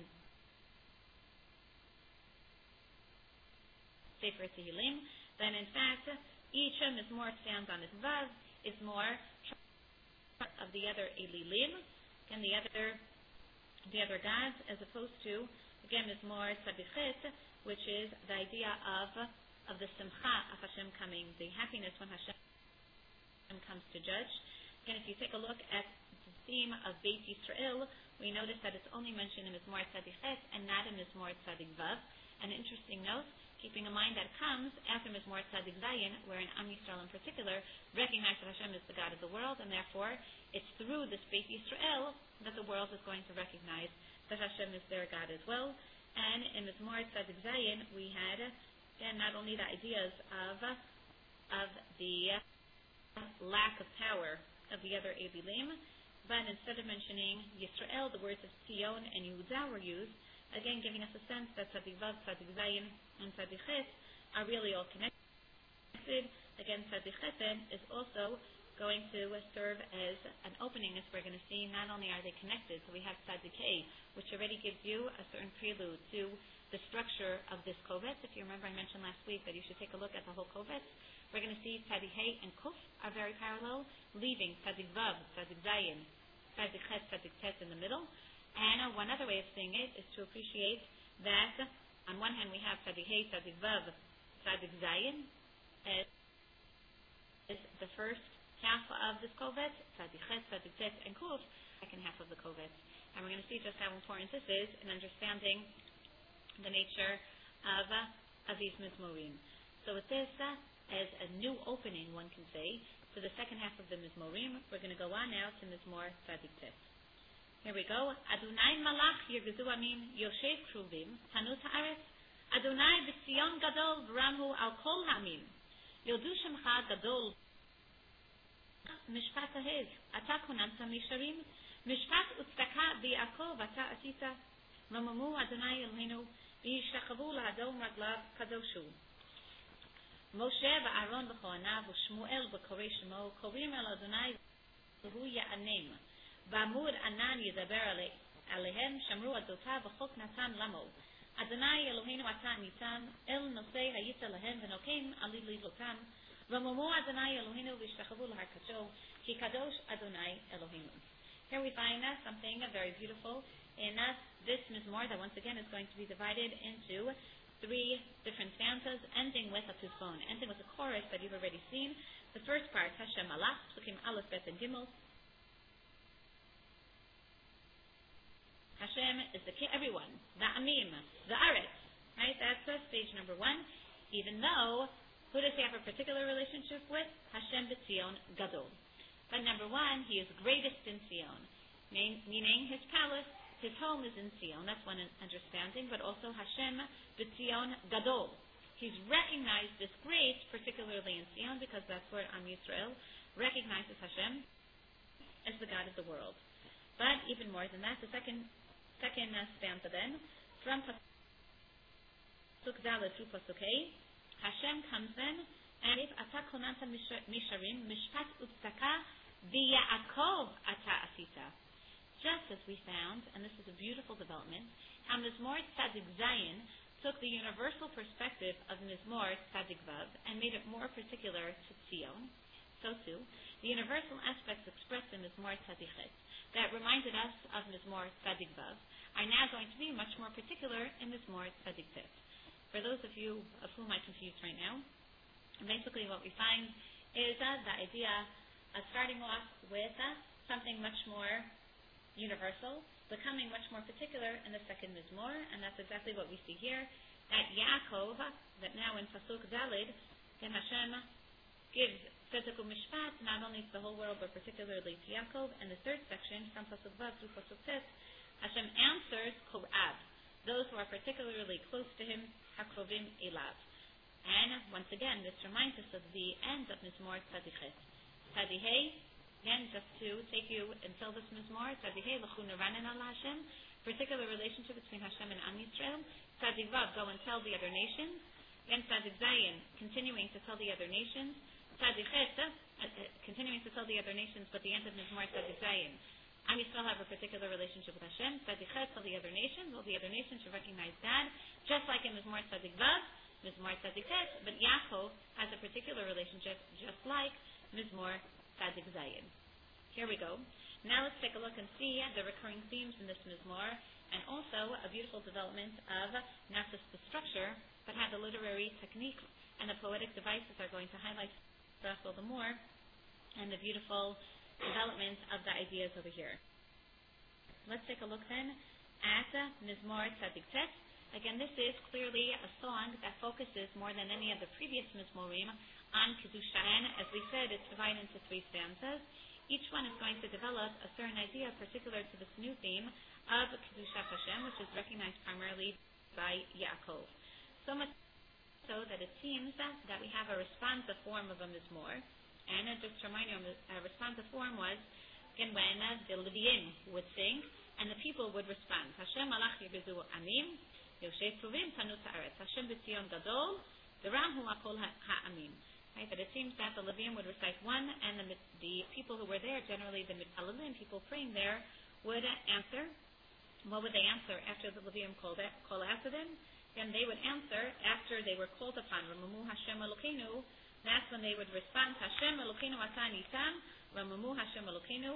Sefer Tehillim, that in fact each Mizmor stands on its Vav, is more of the other Elilim, and the other the other gods, as opposed to, again, Mizmor Tzadik Chet, which is the idea of of the simcha of Hashem coming, the happiness when Hashem comes to judge. Again, if you take a look at the theme of Beit Yisrael, we notice that it's only mentioned in Mizmor Tzadik Chet and not in Mizmor Tzadik Vav. An interesting note, keeping in mind that it comes after Mizmor Tzadik Zayin, wherein Am Yisrael in particular recognize that Hashem is the God of the world, and therefore it's through this Beit Yisrael that the world is going to recognize that Hashem is their God as well. And in Mizmor Tzadik Zayin, we had, again, not only the ideas of of the lack of power of the other Evilim, but instead of mentioning Yisrael, the words of Tzion and Yehudah were used, again giving us a sense that Tzadik Vav, Tzadik Zayin, and Tzadik Chet are really all connected. Again, Tzadik Chet is also going to serve as an opening, as we're going to see. Not only are they connected, so we have Tzadikei, which already gives you a certain prelude to the structure of this kovetz. If you remember, I mentioned last week that you should take a look at the whole kovetz. We're going to see Tzadik Hey and Kuf are very parallel, leaving Tzadik Vav, Tzadik Zayin, Tzadik Chet, Tzadik Tet in the middle. And uh, one other way of seeing it is to appreciate that on one hand we have Tzadik Hey, Tzadik Vav, Tzadik Zayin as is the first half of this kovetz, Tzadik Chet, Tzadik Tet, and Kuf, second half of the kovetz. And we're going to see just how important this is in understanding the nature of uh, of these mizmorim. So with this, uh, as a new opening, one can say, to the second half of the mizmorim, we're going to go on now to Mizmor Tzadik Tet. Here we go. Adonai Malach Yirgezu Amin Yoshev Kruvim Tanut Haaretz Adonai B'Tzion Gadol V'Ramhu Al Kol Ha'amim Yodu Shemcha Gadol Mishpat Ahez Ata Konanta Misharim Mishpat Utztaka B'Yakov Ata Asita V'Mamu Adonai Eloheinu V'Yishtachavu L'Hadom Raglav Kadoshu Moshe v'Aaron v'Chohanav v'Shmuel v'Korei Shemo Korim El Adonai v'Hu Ya'anem v'Amur Anan Yidaber Alehem Shamru Adotav v'Chok Natan Lamo Adonai Eloheinu Ata Nitam El Nosei Hayita Lahem v'Nokem Ali Lilotam v'Mumu Adonai Eloheinu v'Yishtachavu L'Har Kadosh Ki Kadosh Adonai Eloheinu. Here we find uh, something uh, very beautiful in uh, this mizmor that once again is going to be divided into three different stanzas, ending with a pizbon, ending with a chorus that you've already seen. The first part, Hashem Malach, Psukim Aleph, Bet, and Gimel. Hashem is the king, everyone, the Amim, the Aretz, right? That's uh, stage number one. Even though, who does he have a particular relationship with? Hashem B'Tzion Gadol. But number one, he is greatest in Zion, meaning his palace, his home is in Zion. That's one understanding, but also Hashem B'Tzion Gadol. He's recognized as great, particularly in Zion, because that's where Am Yisrael recognizes Hashem as the God of the world. But even more than that, the second second uh, stanza then, from Pasuk Dalet through Pasuk Hey, Hashem comes then, and if Ata Konanta Misharim, Mishpat Utzaka V'Ya'akov Ata Asita. Just as we found, and this is a beautiful development, how Mizmor Tzadik Zayin took the universal perspective of Mizmor Tzadik Vav and made it more particular to Tzion, so too, the universal aspects expressed in Mizmor Tzadik Chet that reminded us of Mizmor Tzadik Vav are now going to be much more particular in Mizmor Tzadik Tet. For those of you of whom I'm confused right now, basically what we find is uh, the idea of starting off with uh, something much more universal, becoming much more particular in the second Mizmor, and that's exactly what we see here. That Yaakov, that now in Pasuk Dalid, then Hashem gives Tzedek Mishpat not only to the whole world, but particularly to Yaakov. And the third section, from Pasuk Vav through Pasuk Tet, Hashem answers Korab, those who are particularly close to him, Hakrovim Elav. And once again, this reminds us of the end of Mizmor Tzadik Chet. Tzadik Hey, again, just to take you until this Mizmor, Tzadik Hey, L'chu Neranen Al Hashem, particular relationship between Hashem and Am Yisrael. Tzadik Vav, go and tell the other nations. Again, Tzadik Zayin, continuing to tell the other nations. Tzadik Chet, uh, uh, continuing to tell the other nations, but the end of Mizmor Tzadik Zayin. Am Yisrael have a particular relationship with Hashem. Tzadik Chet, tell the other nations. Well, the other nations should recognize that, just like in Mizmor Tzadik Vav, Mizmor Tzadik Tet, but Yaakov has a particular relationship, just like Mizmor Tzadik Zayin. Here we go. Now let's take a look and see the recurring themes in this Mizmor, and also a beautiful development of not just the structure, but how the literary technique and the poetic devices are going to highlight for us all the more, and the beautiful development of the ideas over here. Let's take a look then at Mizmor Tzadik Tet. Again, this is clearly a song that focuses more than any of the previous Mizmorim on Kedusha. And as we said, it's divided into three stanzas. Each one is going to develop a certain idea particular to this new theme of Kedusha Hashem, which is recognized primarily by Yaakov. So much so that it seems that we have a responsive form of a Mizmor. And uh, just to remind you, a responsive form was, again, when uh, the Leviim would sing, and the people would respond. Hashem Malach Yirgezu Amim, Yoshev Kruvim Tanut Haaretz, Hashem B'Tzion Gadol, V'Ramhu Al Kol Ha'amim. Right? But it seems that the Levium would recite one, and the, the people who were there, generally the Mitpalalim, people praying there, would answer. What would they answer after the Levium called call out to them? Then they would answer after they were called upon. Ramamu Hashem Elokeinu. That's when they would respond. Hashem Elokeinu Ata Nitam. Ramamu Hashem Elokeinu.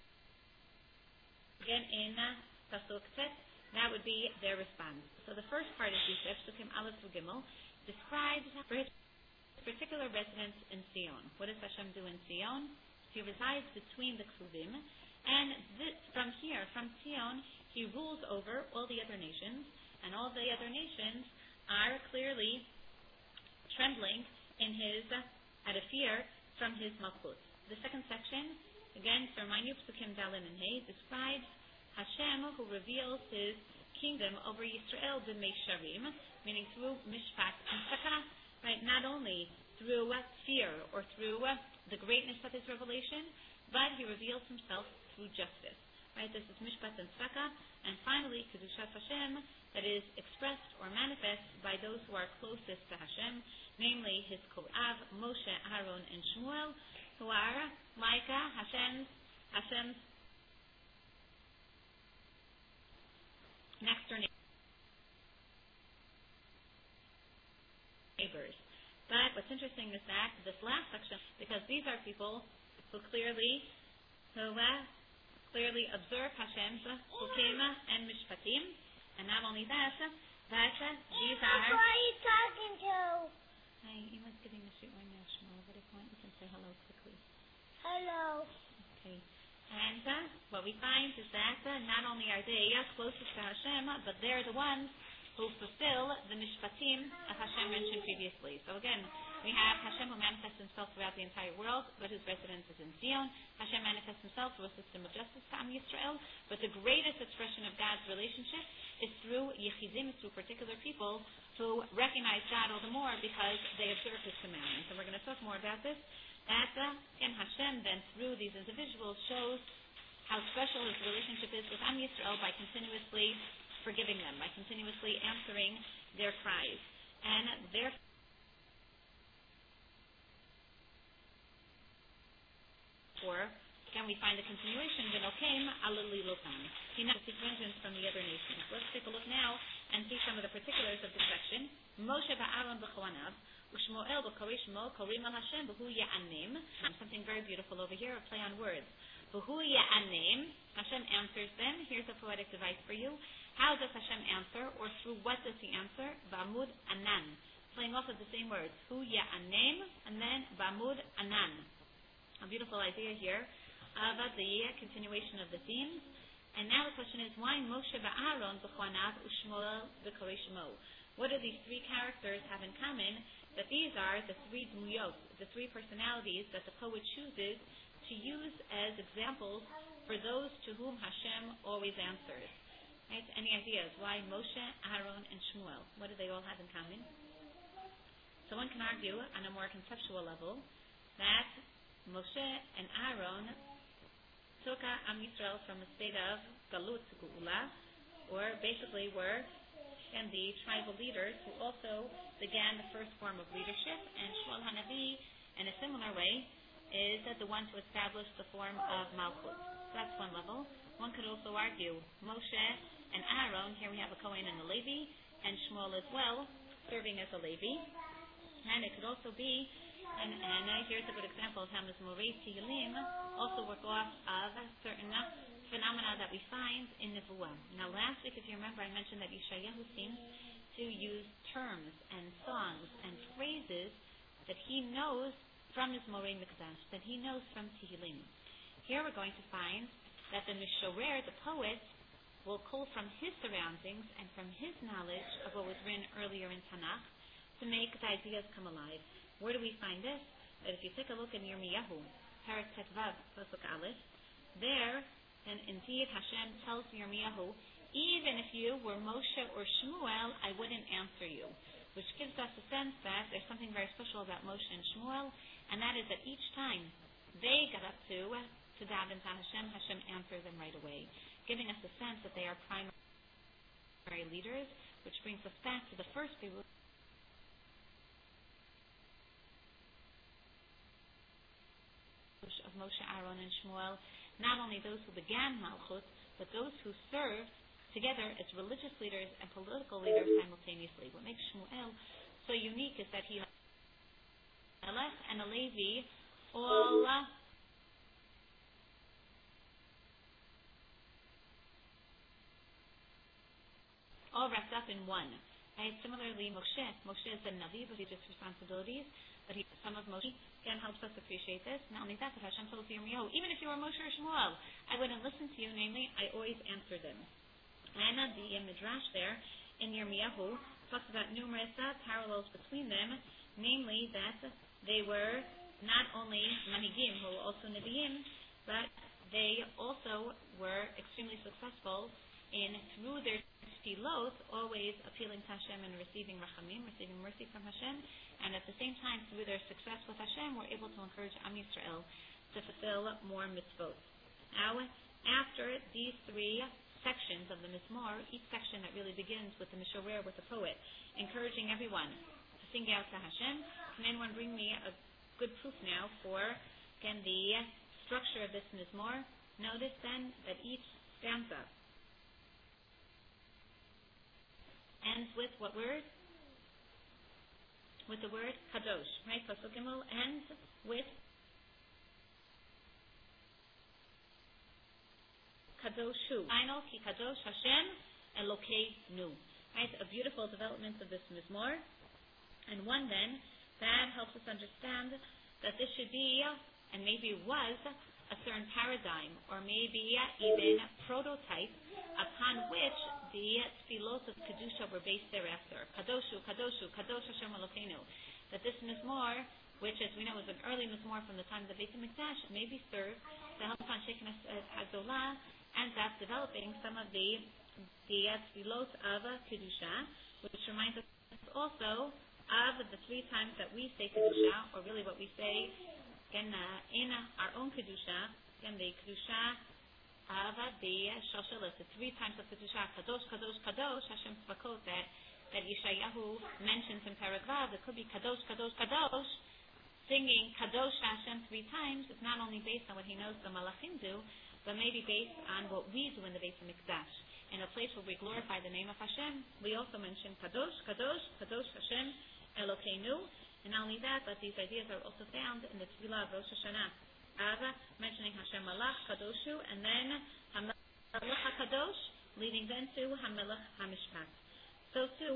Again in Pasuk Tet, that would be their response. So the first part of Yosef, Sukim Aleph through Gimel, describes his particular residence in Sion. What does Hashem do in Sion? He resides between the Ksuvim, and this, from here, from Sion, he rules over all the other nations, and all the other nations are clearly trembling in his, out of fear, from his Malchut. The second section, again, to remind you, Psukim Dalin and Hay, describes Hashem, who reveals his kingdom over Yisrael b'meisharim, meaning through mishpat and sakah, right? Not only through uh, fear or through uh, the greatness of his revelation, but he reveals himself through justice, right? This is mishpat and sakah, and finally, kedushat Hashem, that is expressed or manifest by those who are closest to Hashem, namely his Korav, Moshe, Aaron, and Shmuel, who are Micah, Hashem's, Hashem's next door neighbors. But what's interesting is that this last section, because these are people who clearly, who uh, clearly observe Hashem's Chukim and Mishpatim, and not only that, that uh, these are. Who are you talking to? Hi, Ima's giving the shoot right now, Shmuel. But if you want, you can say hello quickly. Hello. Okay. And uh, what we find is that uh, not only are they uh, closest to Hashem, but they're the ones who fulfill the mishpatim of Hashem mentioned previously. So again, we have Hashem who manifests himself throughout the entire world, but whose residence is in Zion. Hashem manifests himself through a system of justice to Am Yisrael, but the greatest expression of God's relationship is through Yechidim, through particular people who recognize God all the more because they observe his commandments. And we're going to talk more about this. That, uh, and Hashem then through these individuals shows how special his relationship is with Am Yisrael by continuously forgiving them, by continuously answering their cries. And therefore, can we find the continuation? V'nokem alali lotam. He now seeks vengeance from the other nations. Let's take a look now and see some of the particulars of this section. Moshe ba'aron b'chawanav, u'shmoel b'korei shmo, korim al Hashem, b'hu ya'anim. Something very beautiful over here, a play on words. B'hu ya'anim, Hashem answers them. Here's a poetic device for you. How does Hashem answer, or through what does he answer? Ba'amud anan. Playing off of the same words. Hu ya'anim, and then ba'amud anan. A beautiful idea here of uh, the continuation of the themes. And now the question is, why Moshe ba'aron b'chwanav u'shmuel b'korei shmo? What do these three characters have in common? That these are the three dmuyot, the three personalities that the poet chooses to use as examples for those to whom Hashem always answers. Right? Any ideas why Moshe, Aaron, and Shmuel? What do they all have in common? So one can argue on a more conceptual level that Moshe and Aaron took Am Yisrael from a state of galut to geula, or basically were and the tribal leaders who also began the first form of leadership, and Shmuel Hanavi, in a similar way, is the one to establish the form of Malchut. So that's one level. One could also argue Moshe and Aaron, here we have a Kohen and a Levi, and Shmuel as well, serving as a Levi. And it could also be, and, and uh, here's a good example of how Miz Morei Tehillim also work off of certain uh, phenomena that we find in Nevuah. Now last week, if you remember, I mentioned that Yeshayahu seems to use terms and songs and phrases that he knows from his Morei Mikdash, that he knows from Tehillim. Here we're going to find that the Mishorer, the poet, will pull from his surroundings and from his knowledge of what was written earlier in Tanakh to make the ideas come alive. Where do we find this? That if you take a look in Yirmiyahu, Parak Tetvav, Pasuk Aleph, there, and indeed Hashem tells Yirmiyahu, even if you were Moshe or Shmuel, I wouldn't answer you. Which gives us a sense that there's something very special about Moshe and Shmuel, and that is that each time they got up to to daven to Hashem, Hashem answered them right away, giving us a sense that they are primary leaders, which brings us back to the first of Moshe, Aaron, and Shmuel, not only those who began Malchut, but those who served together as religious leaders and political leaders simultaneously. What makes Shmuel so unique is that he Melech and a Levi all all wrapped up in one. Right? Similarly, Moshe. Moshe is a Navi, but he has responsibilities. But he, some of Moshe again helps us appreciate this. Not only that, but Hashem told Yirmiyahu, even if you were Moshe or Shmuel, I wouldn't listen to you. Namely, I always answer them. And uh, the uh, Midrash there in Yirmiyahu talks about numerous uh, parallels between them. Namely, that they were not only Manhigim, who were also Nevi'im, but they also were extremely successful in, through their tefillot, always appealing to Hashem and receiving rachamim, receiving mercy from Hashem, and at the same time, through their success with Hashem, were able to encourage Am Yisrael to fulfill more mitzvot. Now, after these three sections of the Mizmor, each section that really begins with the Mishorer, with the poet, encouraging everyone to sing out to Hashem. Can anyone bring me a good proof now for, again, the structure of this Mizmor? Notice then that each stanza ends with what word? With the word Kadosh, right? Pasuk Gimel ends with Kadoshu. Final, Ki Kadosh Hashem Elokeinu. Right? A beautiful development of this Mizmor. And one then, that helps us understand that this should be, and maybe was, a certain paradigm, or maybe even prototype, upon which the tefillot of Kedusha were based thereafter. Kadoshu, Kadoshu, Kadosh Hashem Elokeinu. That this Mizmor, which as we know is an early Mizmor from the time of the Beit HaMikdash, may be served to help on Shekinah Hazolah, and thus developing some of the the tefillot of Kedusha, which reminds us also of the three times that we say Kedusha, or really what we say in, uh, in our own Kedusha, in the Kedusha of the Shoshelis, the three times of Kedusha, Kadosh, Kadosh, Kadosh, Hashem Tzvakot, that, that Yeshayahu mentions in Perek Vav. It could be Kadosh, Kadosh, Kadosh. Singing Kadosh Hashem three times is not only based on what he knows the Malachim do, but maybe based on what we do in the Beit HaMikdash. In a place where we glorify the name of Hashem, we also mention Kadosh, Kadosh, Kadosh Hashem Elokeinu. And not only that, but these ideas are also found in the Tefillah of Rosh Hashanah. Ava, mentioning Hashem Malach, Kadoshu, and then HaMelech HaKadosh, leading then to HaMelech HaMishpat. So too,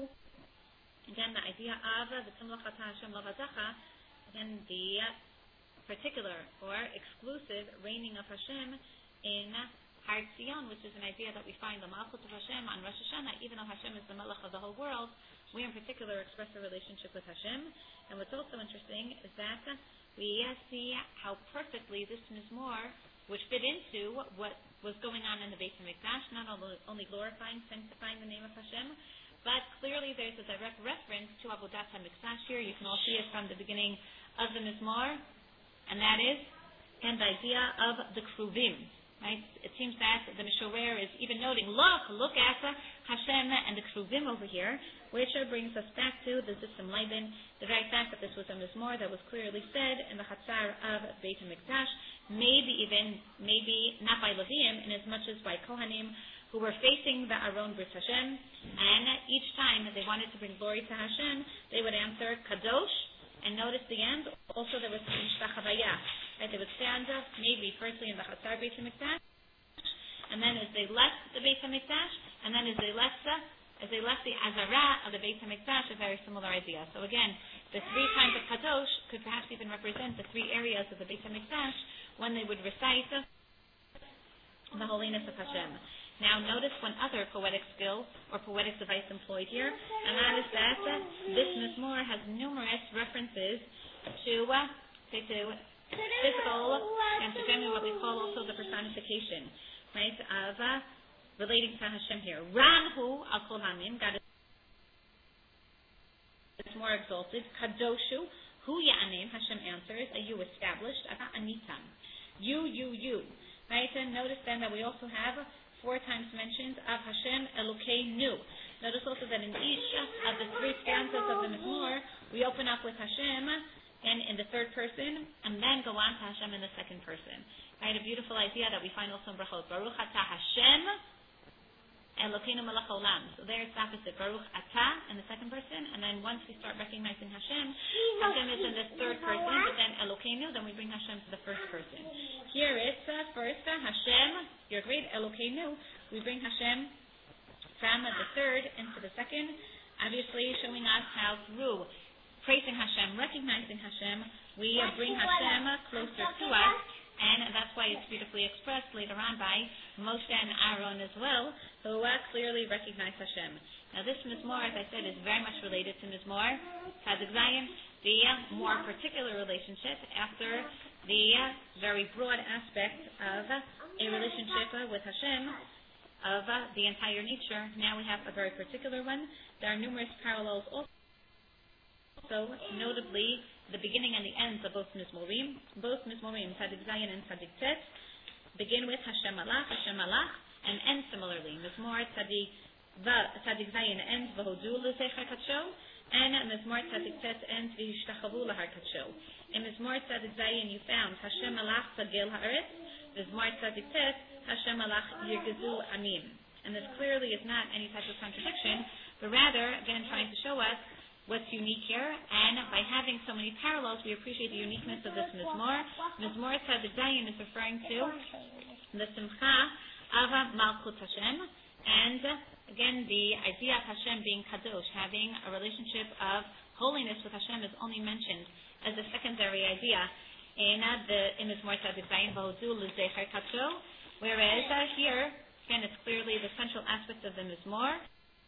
again, the idea of the Timlach Hashem Lavazacha, again, the particular or exclusive reigning of Hashem in Har Tzion, which is an idea that we find the Malchut of Hashem on Rosh Hashanah. Even though Hashem is the Melech of the whole world, we in particular express a relationship with Hashem. And what's also interesting is that we see how perfectly this Mizmor, which fit into what was going on in the Beit HaMikdash, not only glorifying, sanctifying the name of Hashem, but clearly there's a direct reference to Avodat HaMikdash here. You can all see it from the beginning of the Mizmor, and that is and the idea of the Kruvim. Right? It seems that the Mishorer is even noting, look, look at Hashem and the Kruvim over here, which brings us back to the Zifim Leibin, the very fact that this was a Mizmor that was clearly said in the Chatzar of Beit HaMikdash, maybe even, maybe not by Leviim, in as much as by Kohanim, who were facing the Aron Brit Hashem, and each time that they wanted to bring glory to Hashem, they would answer Kadosh, and notice the end, also there was Mishtachavayah. Right, they would stand up, maybe firstly in the Chatzar Beit HaMikdash, and then as they left the Beit HaMikdash, and then as they left the, as they left the Azara of the Beit HaMikdash, a very similar idea. So again, the three times of Kadosh could perhaps even represent the three areas of the Beit HaMikdash when they would recite the holiness of Hashem. Now notice one other poetic skill or poetic device employed here, and that is that this Mizmor has numerous references to, uh, say to physical, and to generally what we call also the personification, right, of uh, relating to Hashem here. Ranhu al kol hamim, God is more exalted. Kadoshu, hu ya'anim, Hashem answers, are you established? Ata anitam. You, you, you. Right, and notice then that we also have four times mentions of Hashem Elokeinu. Notice also that in each of the three stanzas of the Mizmor, we open up with Hashem, and in the third person, and then go on to Hashem in the second person. Right, a beautiful idea that we find also in Brachot. Baruch Atah Hashem Elokeinu Melech Haolam. So there it's the opposite. Baruch Atah in the second person, and then once we start recognizing Hashem, Hashem is in the third person, but then Elokeinu, then we bring Hashem to the first person. Here it's uh, first uh, Hashem, you're great, Elokeinu. We bring Hashem from uh, the third into the second, obviously showing us how through praising Hashem, recognizing Hashem, we uh, bring Hashem closer to us. And that's why it's beautifully expressed later on by Moshe and Aaron as well, who uh, clearly recognize Hashem. Now this Mizmor, as I said, is very much related to Mizmor Tzadik Zayin, the uh, more particular relationship after the uh, very broad aspect of uh, a relationship uh, with Hashem, of uh, the entire nature. Now we have a very particular one. There are numerous parallels also. So, notably, the beginning and the ends of both Mizmorim, both Mizmorim, Tzadik Zayin and Tzadik Tet, begin with Hashem Malach, Hashem Malach, and end similarly. Mizmor Tzadik, Tzadik Zayin ends V'hodu L'Zecher Kadsho, and Mizmor Tzadik Tet ends V'hishtachavu L'Har Kadsho. In Mizmor Tzadik Zayin you found Hashem Malach Tzagel Haaretz, Mizmor Tzadik Tet Hashem Malach Yirgezu Amim. And this clearly is not any type of contradiction, but rather, again, trying to show us what's unique here, and by having so many parallels, we appreciate the uniqueness of this Mizmor. Mizmor Tzadik Zayin is referring to the Simcha of Malchut Hashem, and again, the idea of Hashem being Kadosh, having a relationship of holiness with Hashem, is only mentioned as a secondary idea in uh, the in Mizmor Tzadik Zayin, V'hodu L'Zecher Kadsho, whereas uh, here, again, it's clearly the central aspect of the Mizmor.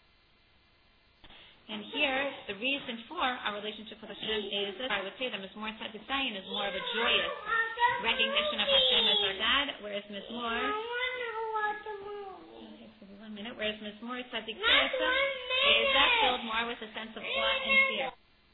And here, the reason for our relationship with Hashem is that I would say that Mizmor Tzadik Zayin is more of a joyous recognition of Hashem as our God, whereas Mizmor, okay, so one minute, whereas Mizmor Tzadik Tet is uh, filled more with a sense of awe and fear.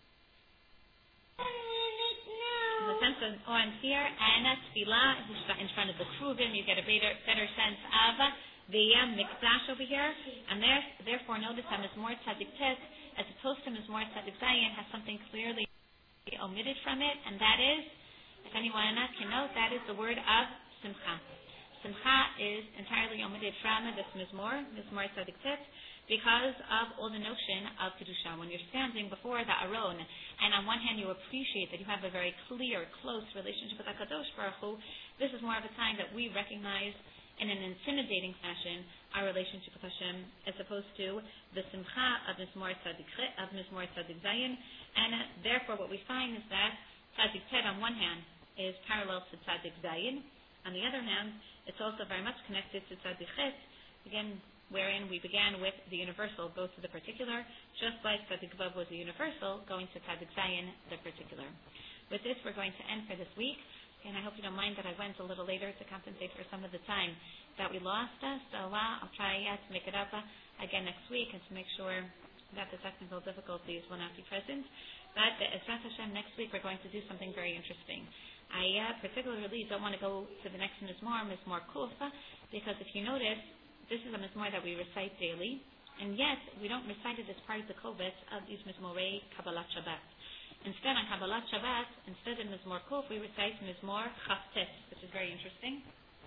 The sense of awe and fear, and uh, tefillah in front of the kruvim, you get a better, better sense of uh, the uh, mikdash over here, and there, therefore notice that Mizmor Tzadik Tet, as opposed to Mizmor Tzadik Zayin, has something clearly omitted from it, and that is, if anyone can note, that is the word of Simcha. Simcha is entirely omitted from this Mizmor, Mizmor Tzadik Tet, because of all the notion of Kedusha. When you're standing before the Aron, and on one hand you appreciate that you have a very clear, close relationship with HaKadosh Baruch Hu, this is more of a time that we recognize in an intimidating fashion our relationship with Hashem, as opposed to the Simcha of Mizmor Tzadik of Mizmor Tzadik Zayin, and uh, therefore what we find is that Tzadik Tet on one hand is parallel to Tzadik Zayin, on the other hand it's also very much connected to Tzadik Chet, again wherein we began with the universal, goes to the particular, just like Tzadik Vav was the universal, going to Tzadik Zayin, the particular. With this we're going to end for this week. And I hope you don't mind that I went a little later to compensate for some of the time that we lost. Uh, so uh, I'll try uh, to make it up uh, again next week and to make sure that the technical difficulties will not be present. But uh, Ezrat Hashem, next week we're going to do something very interesting. I uh, particularly don't want to go to the next Mizmor, Mizmor Kuf, uh, because if you notice, this is a Mizmor that we recite daily, and yet we don't recite it as part of the Kovetz of these Mizmorei Kabbalat Shabbat. Instead, on Kabbalat Shabbat, instead of Mizmor Kuf, we recite Mizmor Chaftet, which is very interesting.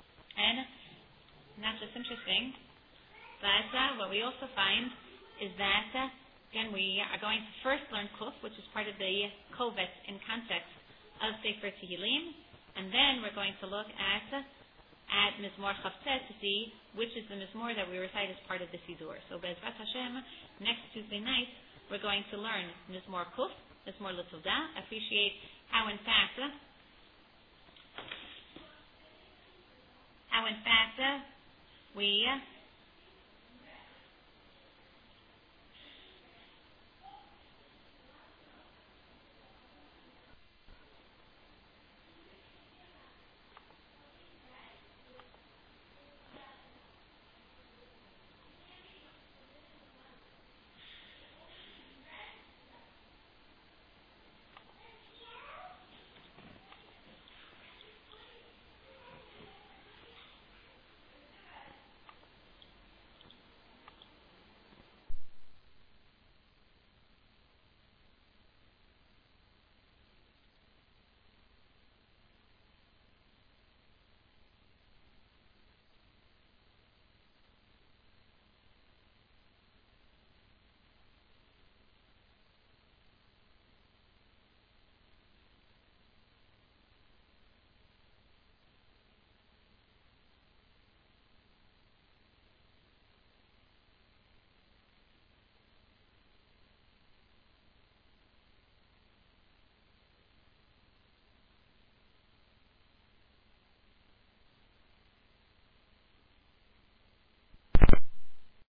And not just interesting, but uh, what we also find is that, uh, again, we are going to first learn Kuf, which is part of the Kovetz in context of Sefer Tehillim, and then we're going to look at uh, at Mizmor Chaftet to see which is the Mizmor that we recite as part of the Sidur. So, Be'ezrat Hashem, next Tuesday night, we're going to learn Mizmor Kuf, Mizmor L'Tovdah, appreciate how in fact uh, how in fact uh, we uh,